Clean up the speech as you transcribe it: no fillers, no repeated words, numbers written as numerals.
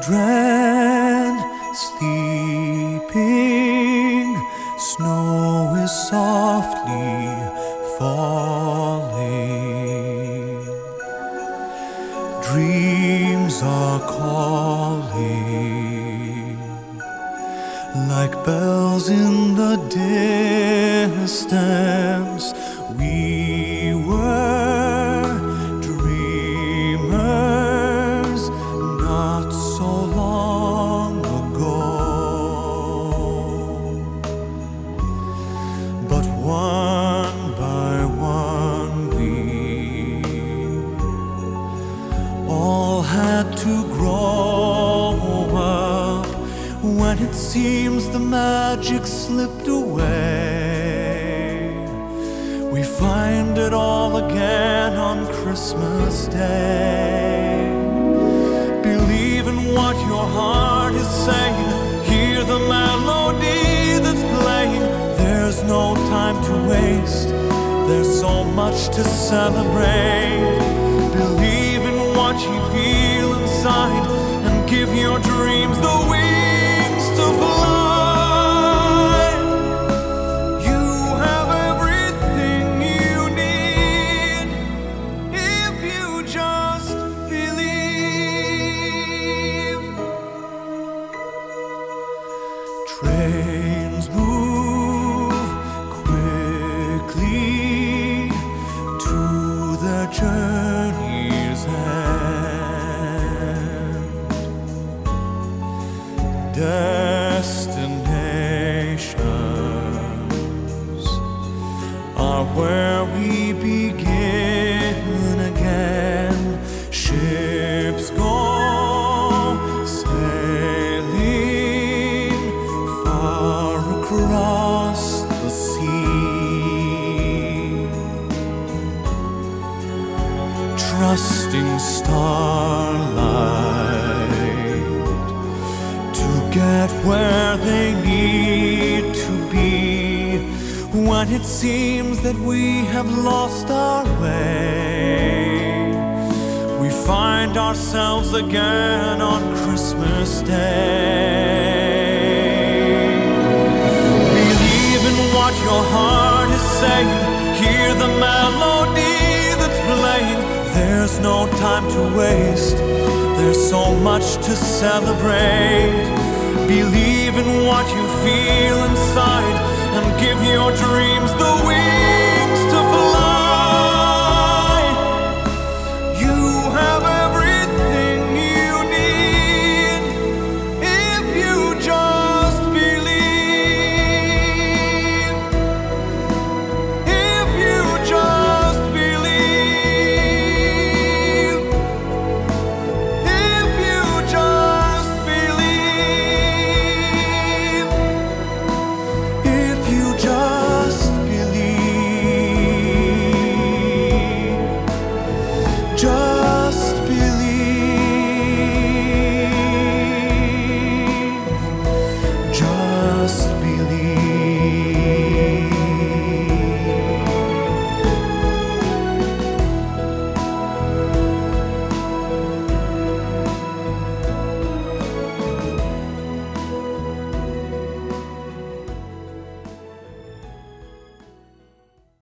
Children sleeping, snow is softly falling. Dreams are calling like bells in the distance. We were dreamers not so long ago, but one by one we all had to grow up. When it seems the magic slipped away, we find it all again on Christmas Day. Believe in what your heart is saying. Hear the melody that's playing. There's no time to waste. There's so much to celebrate. Believe in what you feel inside and give your dreams the wings to fly. Trains move quickly to their journey's end. Destinations are where we begin again. Ships go across the sea, trusting starlight to get where they need to be. When it seems that we have lost our way, we find ourselves again on Christmas Day. What your heart is saying, hear the melody that's playing. There's no time to waste. There's so much to celebrate. Believe in what you feel inside and give your dreams the wings.